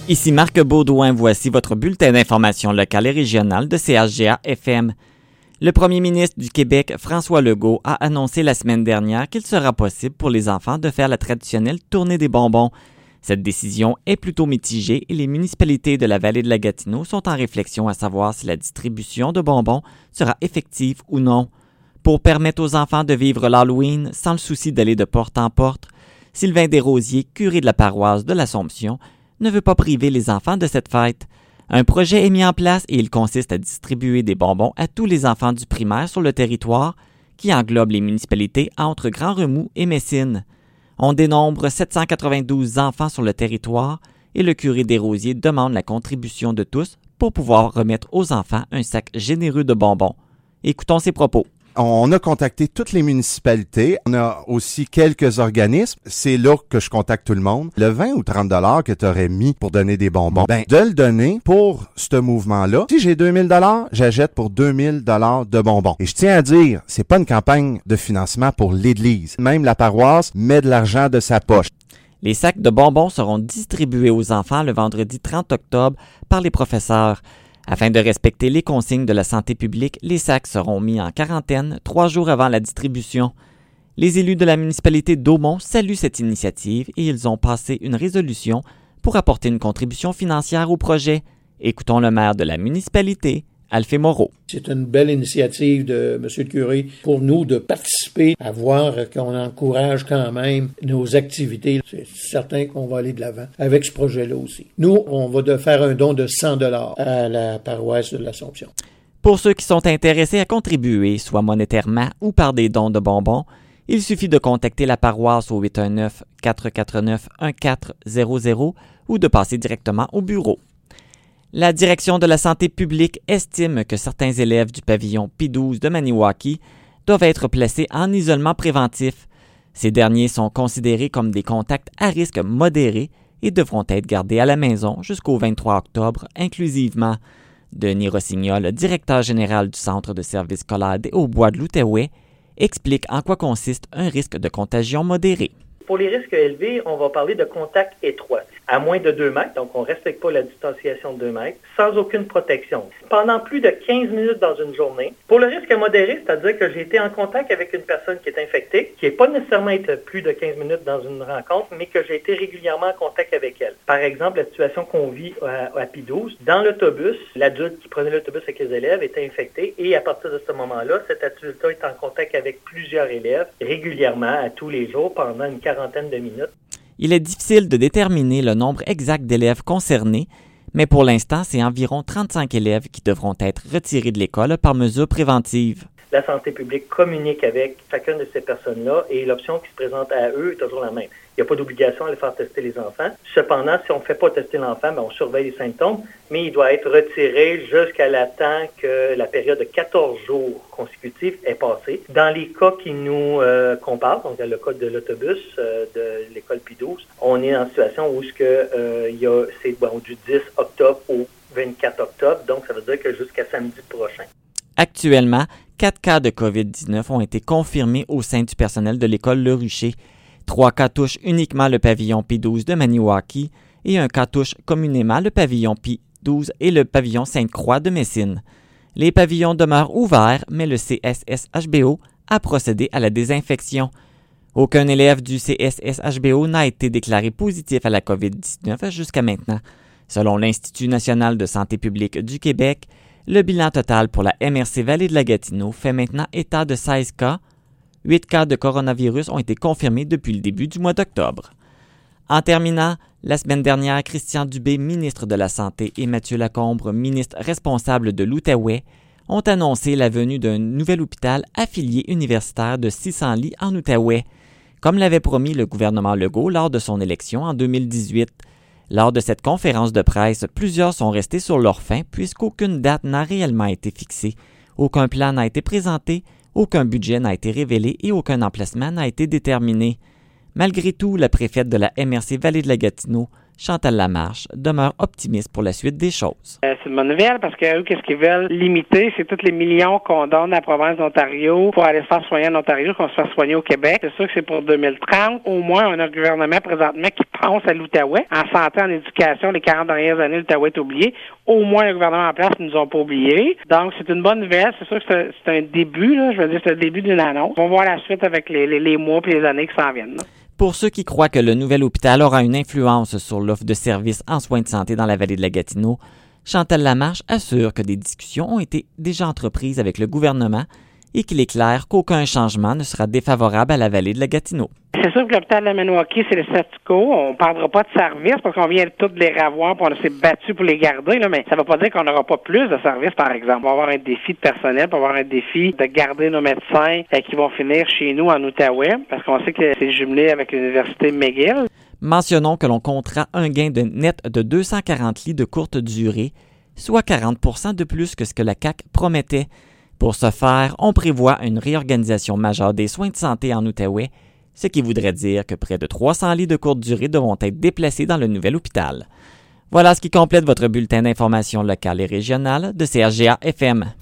Ici Marc Baudouin, voici votre bulletin d'information locale et régionale de CHGA-FM. Le premier ministre du Québec, François Legault, a annoncé la semaine dernière qu'il sera possible pour les enfants de faire la traditionnelle tournée des bonbons. Cette décision est plutôt mitigée et les municipalités de la vallée de la Gatineau sont en réflexion à savoir si la distribution de bonbons sera effective ou non. Pour permettre aux enfants de vivre l'Halloween sans le souci d'aller de porte en porte, Sylvain Desrosiers, curé de la paroisse de l'Assomption, ne veut pas priver les enfants de cette fête. Un projet est mis en place et il consiste à distribuer des bonbons à tous les enfants du primaire sur le territoire, qui englobe les municipalités entre Grand-Remous et Messine. On dénombre 792 enfants sur le territoire et le curé Desrosiers demande la contribution de tous pour pouvoir remettre aux enfants un sac généreux de bonbons. Écoutons ses propos. On a contacté toutes les municipalités. On a aussi quelques organismes. C'est là que je contacte tout le monde. Le 20 ou 30 $ que tu aurais mis pour donner des bonbons, de le donner pour ce mouvement-là. Si j'ai 2000 $, j'achète pour 2000 $ de bonbons. Et je tiens à dire, c'est pas une campagne de financement pour l'Église. Même la paroisse met de l'argent de sa poche. Les sacs de bonbons seront distribués aux enfants le vendredi 30 octobre par les professeurs. Afin de respecter les consignes de la santé publique, les sacs seront mis en quarantaine 3 jours avant la distribution. Les élus de la municipalité d'Aumont saluent cette initiative et ils ont passé une résolution pour apporter une contribution financière au projet. Écoutons le maire de la municipalité, Alphée Moreau. C'est une belle initiative de M. le curé pour nous de participer, à voir qu'on encourage quand même nos activités. C'est certain qu'on va aller de l'avant avec ce projet-là aussi. Nous, on va faire un don de 100 $ à la paroisse de l'Assomption. Pour ceux qui sont intéressés à contribuer, soit monétairement ou par des dons de bonbons, il suffit de contacter la paroisse au 819-449-1400 ou de passer directement au bureau. La direction de la santé publique estime que certains élèves du pavillon P12 de Maniwaki doivent être placés en isolement préventif. Ces derniers sont considérés comme des contacts à risque modéré et devront être gardés à la maison jusqu'au 23 octobre inclusivement. Denis Rossignol, directeur général du Centre de services scolaires des Hauts-Bois de l'Outaouais, explique en quoi consiste un risque de contagion modéré. Pour les risques élevés, on va parler de contact étroit, à moins de 2 mètres, donc on ne respecte pas la distanciation de 2 mètres, sans aucune protection. Pendant plus de 15 minutes dans une journée. Pour le risque modéré, c'est-à-dire que j'ai été en contact avec une personne qui est infectée, qui n'est pas nécessairement été plus de 15 minutes dans une rencontre, mais que j'ai été régulièrement en contact avec elle. Par exemple, la situation qu'on vit à P12, dans l'autobus, l'adulte qui prenait l'autobus avec les élèves était infecté et à partir de ce moment-là, cet adulte-là est en contact avec plusieurs élèves régulièrement, à tous les jours, pendant une quarantaine de minutes. Il est difficile de déterminer le nombre exact d'élèves concernés, mais pour l'instant, c'est environ 35 élèves qui devront être retirés de l'école par mesure préventive. La santé publique communique avec chacune de ces personnes-là et l'option qui se présente à eux est toujours la même. Il n'y a pas d'obligation à aller faire tester les enfants. Cependant, si on ne fait pas tester l'enfant, on surveille les symptômes, mais il doit être retiré jusqu'à la temps que la période de 14 jours consécutifs est passée. Dans les cas qui nous comparent, donc dans le cas de l'autobus de l'école P12, on est en situation où c'est du 10 octobre au 24 octobre, donc ça veut dire que jusqu'à samedi prochain. Actuellement, 4 cas de COVID-19 ont été confirmés au sein du personnel de l'école Le Rucher. 3 cas touchent uniquement le pavillon P12 de Maniwaki et un cas touche communément le pavillon P12 et le pavillon Sainte-Croix de Messine. Les pavillons demeurent ouverts, mais le CSSHBO a procédé à la désinfection. Aucun élève du CSSHBO n'a été déclaré positif à la COVID-19 jusqu'à maintenant. Selon l'Institut national de santé publique du Québec, le bilan total pour la MRC Vallée de la Gatineau fait maintenant état de 16 cas. 8 cas de coronavirus ont été confirmés depuis le début du mois d'octobre. En terminant, la semaine dernière, Christian Dubé, ministre de la Santé, et Mathieu Lacombe, ministre responsable de l'Outaouais, ont annoncé la venue d'un nouvel hôpital affilié universitaire de 600 lits en Outaouais, comme l'avait promis le gouvernement Legault lors de son élection en 2018. Lors de cette conférence de presse, plusieurs sont restés sur leur faim puisqu'aucune date n'a réellement été fixée, aucun plan n'a été présenté, aucun budget n'a été révélé et aucun emplacement n'a été déterminé. Malgré tout, la préfète de la MRC Vallée de la Gatineau, Chantal Lamarche demeure optimiste pour la suite des choses. C'est une bonne nouvelle parce qu'eux, qu'est-ce qu'ils veulent limiter, c'est tous les millions qu'on donne à la province d'Ontario pour aller se faire soigner en Ontario, qu'on se fasse soigner au Québec. C'est sûr que c'est pour 2030. Au moins, on a un gouvernement présentement qui pense à l'Outaouais. En santé, en éducation, les 40 dernières années, l'Outaouais est oublié. Au moins, le gouvernement en place ne nous ont pas oubliés. Donc, c'est une bonne nouvelle. C'est sûr que c'est un début, là. Je veux dire, c'est le début d'une annonce. On va voir la suite avec les mois et les années qui s'en viennent, là. Pour ceux qui croient que le nouvel hôpital aura une influence sur l'offre de services en soins de santé dans la vallée de la Gatineau, Chantal Lamarche assure que des discussions ont été déjà entreprises avec le gouvernement et qu'il est clair qu'aucun changement ne sera défavorable à la vallée de la Gatineau. C'est sûr que l'hôpital de Maniwaki, c'est le statu quo. On ne parlera pas de services parce qu'on vient tous les revoir et on s'est battu pour les garder, là, mais ça ne veut pas dire qu'on n'aura pas plus de services, par exemple. On va avoir un défi de personnel, on va avoir un défi de garder nos médecins qui vont finir chez nous en Outaouais parce qu'on sait que c'est jumelé avec l'Université McGill. Mentionnons que l'on comptera un gain de net de 240 lits de courte durée, soit 40 % de plus que ce que la CAQ promettait. Pour ce faire, on prévoit une réorganisation majeure des soins de santé en Outaouais, ce qui voudrait dire que près de 300 lits de courte durée devront être déplacés dans le nouvel hôpital. Voilà ce qui complète votre bulletin d'information locale et régionale de CRGA FM.